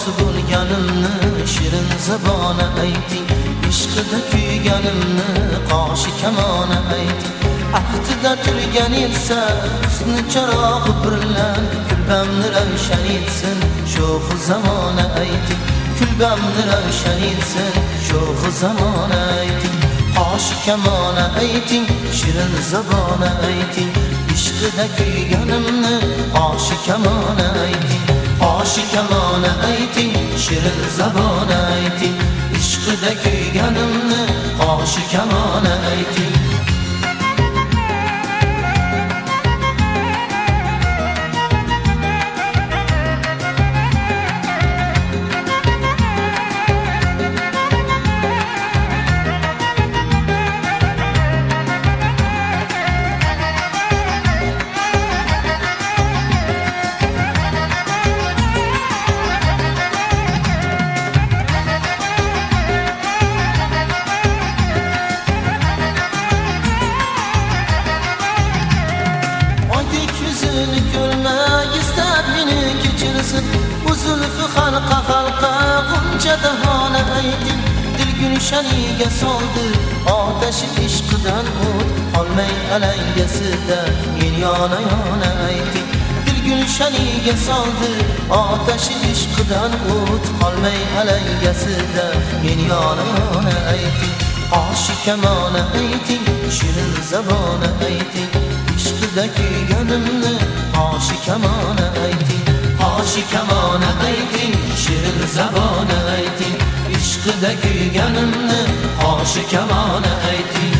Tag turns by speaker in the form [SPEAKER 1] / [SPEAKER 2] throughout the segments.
[SPEAKER 1] rozi bo'lganimni shirin zabona ayting, ishqida kuyganimni qoshi kamona ayting. Ahdida turgan esa husni charog'i birlan kulbamni ravshan etsin sho'xi zamona ayting, kulbamni ravshan etsin sho'xi zamona ayting. Qoshi kamona ayting, shirin zabona ayting, ishqida kuyganimni qoshi kamona ayting. Qoshi kamona ayting, shirin zabona ayting, ishqida kuyganimni qoshi kamona ayting. Görmek istab meni kechirsin, u zulfi halqa halqa g'uncha dahona ayting. Dil gulshaniga soldi otashi ishqidan o't, qolmay alangasida men yona yona ayting. Dil gulshaniga soldi otashi ishqidan o't, qolmay alangasida men yona yona ayting. Qoshi kamona ayting, shirin zabona ayting, ishqida kuyganimni qoshi kamona ayting. Qoshi kamona ayting, shirin zabona ayting, ishqida kuyganimni qoshi kamona ayting.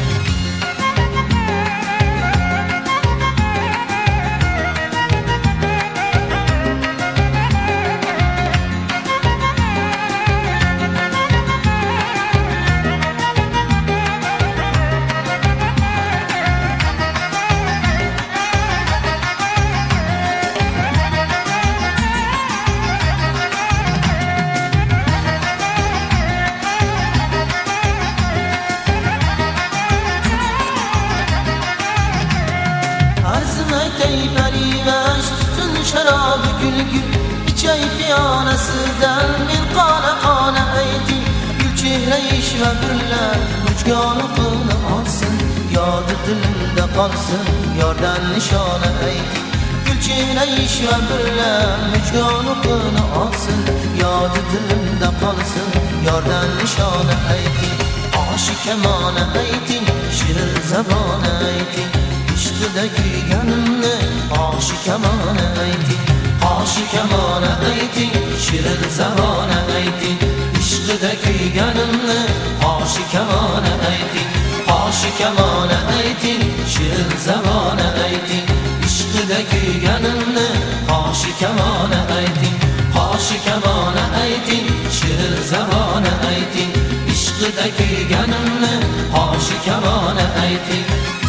[SPEAKER 1] Barivash tutun şarabı gül gül, içey piyanesinden bir qona qona ayting. Gül chehra-ish va gullar mujgonliqini olsin, yodi dilimda qolsin yordan nishona ayting. Gül chehra-ish va gullar mujgonliqini olsin, yodi dilimda qolsin yordan nishona ayting. Qoshi kamona ayting, shirin zabona ayting, ishqida kuyganimni qoshi kamona ayting. Qoshi kamona ayting, shirin zabona ayting, ishqida kuyganimni qoshi kamona ayting. Qoshi kamona ayting, shirin zabona ayting, ishqida kuyganimni qoshi kamona ayting. Qoshi kamona ayting, shirin zabona ayting, ishqida kuyganimni qoshi kamona ayting.